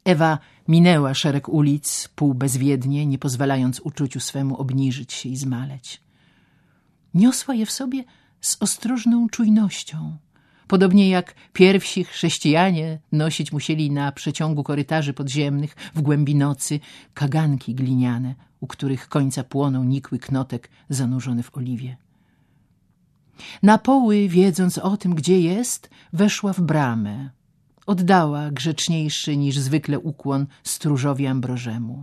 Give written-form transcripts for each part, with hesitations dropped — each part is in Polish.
Ewa minęła szereg ulic, półbezwiednie, nie pozwalając uczuciu swemu obniżyć się i zmaleć. Niosła je w sobie z ostrożną czujnością, podobnie jak pierwsi chrześcijanie nosić musieli na przeciągu korytarzy podziemnych w głębi nocy kaganki gliniane, u których końca płonął nikły knotek zanurzony w oliwie. Na poły, wiedząc o tym, gdzie jest, weszła w bramę. Oddała grzeczniejszy niż zwykle ukłon stróżowi Ambrożemu.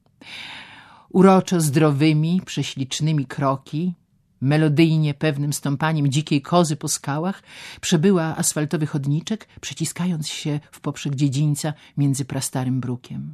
Uroczo zdrowymi, prześlicznymi kroki, melodyjnie pewnym stąpaniem dzikiej kozy po skałach, przebyła asfaltowy chodniczek, przeciskając się w poprzek dziedzińca między prastarym brukiem.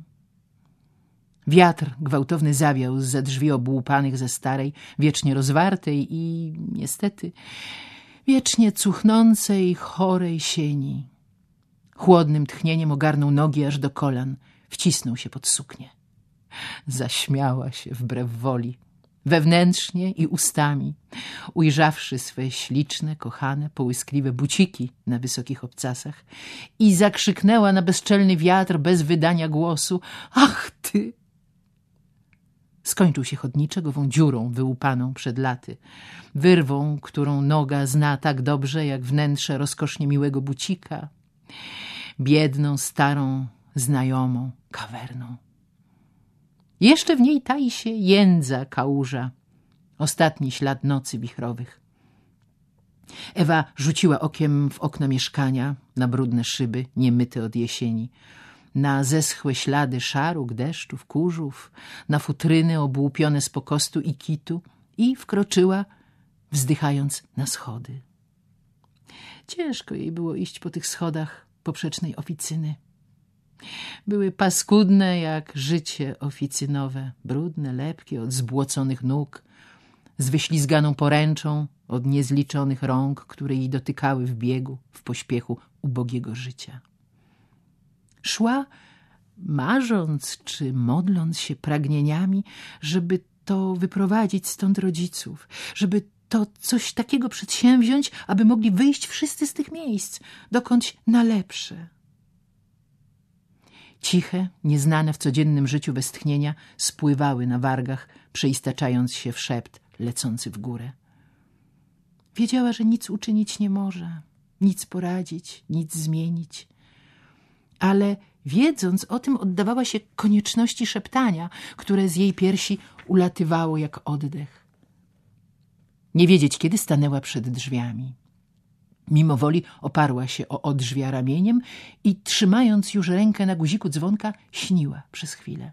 Wiatr gwałtowny zawiał zza drzwi obłupanych ze starej, wiecznie rozwartej i, niestety, wiecznie cuchnącej, chorej sieni. Chłodnym tchnieniem ogarnął nogi aż do kolan, wcisnął się pod suknię. Zaśmiała się wbrew woli, wewnętrznie i ustami, ujrzawszy swe śliczne, kochane, połyskliwe buciki na wysokich obcasach i zakrzyknęła na bezczelny wiatr bez wydania głosu: ach ty! Skończył się chodniczek ową dziurą wyłupaną przed laty, wyrwą, którą noga zna tak dobrze jak wnętrze rozkosznie miłego bucika, biedną, starą, znajomą kawerną. Jeszcze w niej tai się jędza kałuża, ostatni ślad nocy wichrowych. Ewa rzuciła okiem w okno mieszkania, na brudne szyby, niemyte od jesieni, na zeschłe ślady szarug, deszczów, kurzów, na futryny obłupione z pokostu i kitu i wkroczyła, wzdychając, na schody. Ciężko jej było iść po tych schodach poprzecznej oficyny. Były paskudne jak życie oficynowe, brudne, lepkie od zbłoconych nóg, z wyślizganą poręczą od niezliczonych rąk, które jej dotykały w biegu, w pośpiechu ubogiego życia. Szła, marząc czy modląc się pragnieniami, żeby to wyprowadzić stąd rodziców, żeby to coś takiego przedsięwziąć, aby mogli wyjść wszyscy z tych miejsc, dokądś na lepsze. Ciche, nieznane w codziennym życiu westchnienia spływały na wargach, przeistaczając się w szept lecący w górę. Wiedziała, że nic uczynić nie może, nic poradzić, nic zmienić. Ale wiedząc o tym, oddawała się konieczności szeptania, które z jej piersi ulatywało jak oddech. Nie wiedzieć, kiedy stanęła przed drzwiami. Mimo woli oparła się o odrzwia ramieniem i trzymając już rękę na guziku dzwonka, śniła przez chwilę.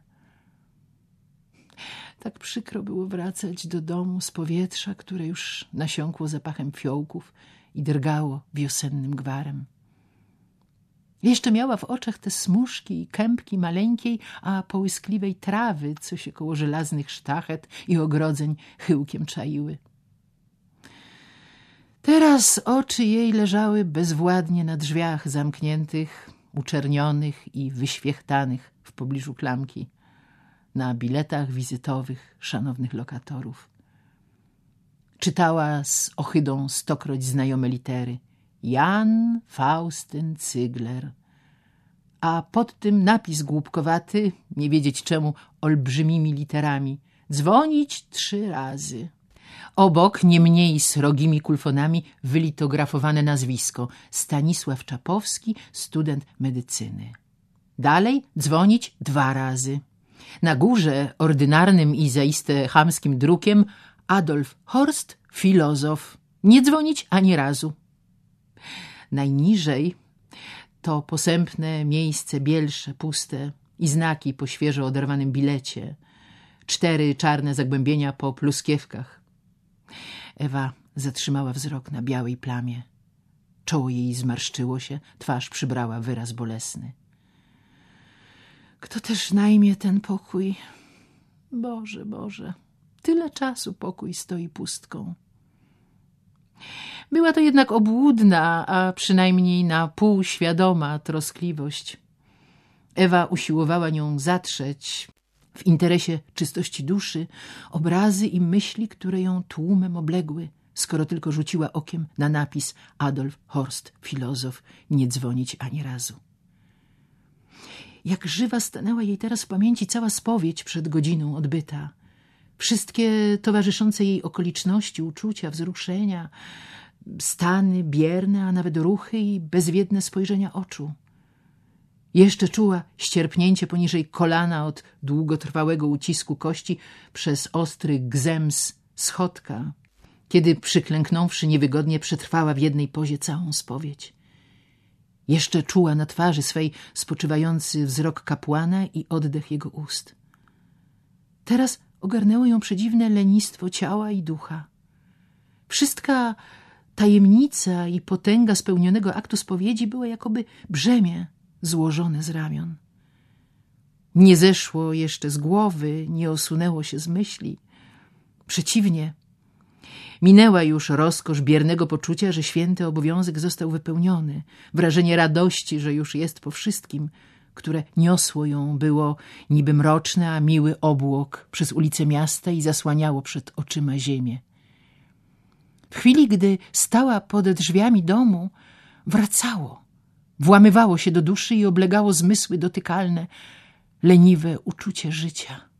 Tak przykro było wracać do domu z powietrza, które już nasiąkło zapachem fiołków i drgało wiosennym gwarem. Jeszcze miała w oczach te smużki i kępki maleńkiej, a połyskliwej trawy, co się koło żelaznych sztachet i ogrodzeń chyłkiem czaiły. Teraz oczy jej leżały bezwładnie na drzwiach zamkniętych, uczernionych i wyświechtanych w pobliżu klamki, na biletach wizytowych szanownych lokatorów. Czytała z ohydą stokroć znajome litery: Jan Faustyn Cygler, a pod tym napis głupkowaty, nie wiedzieć czemu, olbrzymimi literami: dzwonić 3 razy. Obok, nie mniej srogimi kulfonami, wylitografowane nazwisko: Stanisław Czapowski, student medycyny. Dalej dzwonić 2 razy. Na górze, ordynarnym i zaiste chamskim drukiem: Adolf Horst, filozof. Nie dzwonić ani razu. Najniżej to posępne miejsce bielsze, puste i znaki po świeżo oderwanym bilecie. 4 czarne zagłębienia po pluskiewkach. Ewa zatrzymała wzrok na białej plamie. Czoło jej zmarszczyło się, twarz przybrała wyraz bolesny. Kto też najmie ten pokój? Boże, Boże, tyle czasu pokój stoi pustką. Była to jednak obłudna, a przynajmniej na pół świadoma troskliwość. Ewa usiłowała nią zatrzeć, w interesie czystości duszy, obrazy i myśli, które ją tłumem obległy, skoro tylko rzuciła okiem na napis Adolf Horst, filozof, nie dzwonić ani razu. Jak żywa stanęła jej teraz w pamięci cała spowiedź przed godziną odbyta. Wszystkie towarzyszące jej okoliczności, uczucia, wzruszenia, stany bierne, a nawet ruchy i bezwiedne spojrzenia oczu. Jeszcze czuła ścierpnięcie poniżej kolana od długotrwałego ucisku kości przez ostry gzems schodka, kiedy przyklęknąwszy niewygodnie przetrwała w jednej pozie całą spowiedź. Jeszcze czuła na twarzy swej spoczywający wzrok kapłana i oddech jego ust. Teraz ogarnęło ją przedziwne lenistwo ciała i ducha. Wszystka tajemnica i potęga spełnionego aktu spowiedzi była jakoby brzemię złożone z ramion. Nie zeszło jeszcze z głowy, nie osunęło się z myśli. Przeciwnie, minęła już rozkosz biernego poczucia, że święty obowiązek został wypełniony. Wrażenie radości, że już jest po wszystkim, które niosło ją, było niby mroczne, a miły obłok przez ulice miasta i zasłaniało przed oczyma ziemię. W chwili, gdy stała pod drzwiami domu, wracało, włamywało się do duszy i oblegało zmysły dotykalne, leniwe uczucie życia.